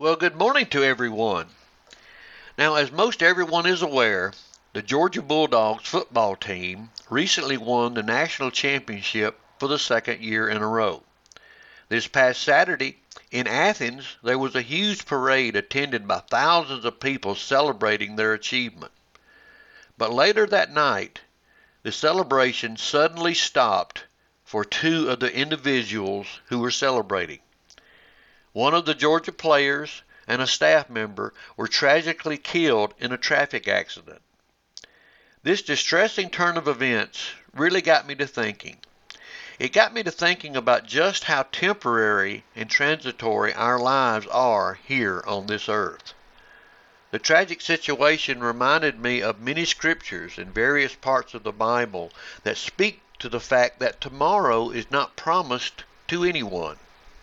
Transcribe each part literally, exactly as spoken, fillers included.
Well, good morning to everyone. Now, as most everyone is aware, the Georgia Bulldogs football team recently won the national championship for the second year in a row. This past Saturday in Athens, there was a huge parade attended by thousands of people celebrating their achievement. But later that night, the celebration suddenly stopped for two of the individuals who were celebrating. One of the Georgia players and a staff member were tragically killed in a traffic accident. This distressing turn of events really got me to thinking. It got me to thinking about just how temporary and transitory our lives are here on this earth. The tragic situation reminded me of many scriptures in various parts of the Bible that speak to the fact that tomorrow is not promised to anyone.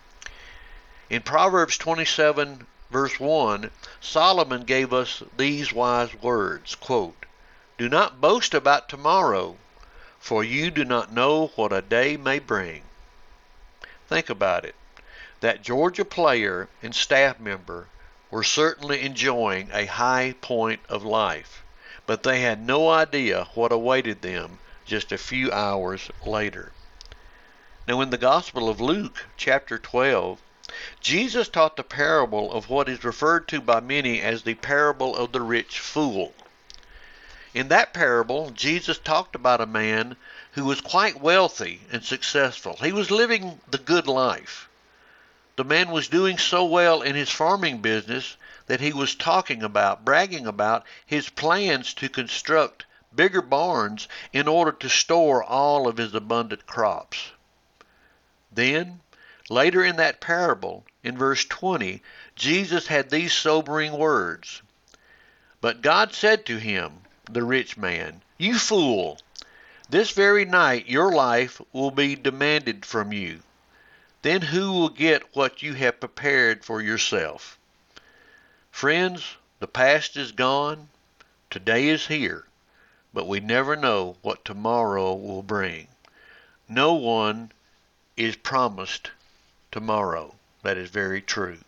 In Proverbs twenty-seven, verse one, Solomon gave us these wise words, quote, "Do not boast about tomorrow, for you do not know what a day may bring." Think about it. That Georgia player and staff member were certainly enjoying a high point of life, but they had no idea what awaited them just a few hours later. Now, in the Gospel of Luke, chapter twelve, Jesus taught the parable of what is referred to by many as the parable of the rich fool. In that parable, Jesus talked about a man who was quite wealthy and successful. He was living the good life. The man was doing so well in his farming business that he was talking about, bragging about his plans to construct bigger barns in order to store all of his abundant crops. Then, later in that parable, in verse twenty, Jesus had these sobering words. "But God said to him, the rich man, 'You fool, this very night your life will be demanded from you. Then who will get what you have prepared for yourself?'" Friends, the past is gone, today is here, but we never know what tomorrow will bring. No one is promised tomorrow. That is very true.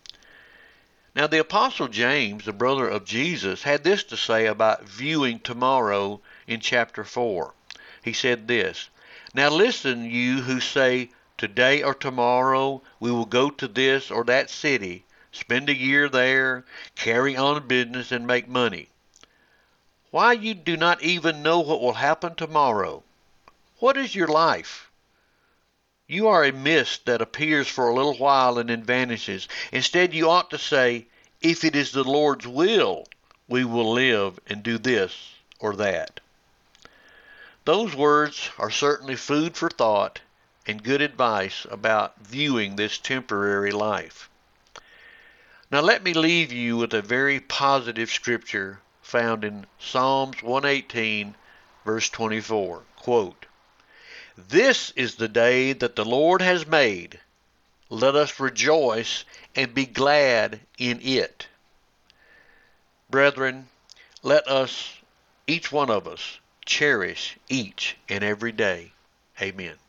Now, the Apostle James, the brother of Jesus, had this to say about viewing tomorrow in chapter four. He said this, "Now listen, you who say, 'Today or tomorrow we will go to this or that city, spend a year there, carry on business and make money.' Why, you do not even know what will happen tomorrow. What is your life? You are a mist that appears for a little while and then vanishes. Instead, you ought to say, 'If it is the Lord's will, we will live and do this or that.'" Those words are certainly food for thought and good advice about viewing this temporary life. Now let me leave you with a very positive scripture found in Psalms one eighteen, verse twenty-four. Quote, "This is the day that the Lord has made. Let us rejoice and be glad in it." Brethren, let us, each one of us, cherish each and every day. Amen.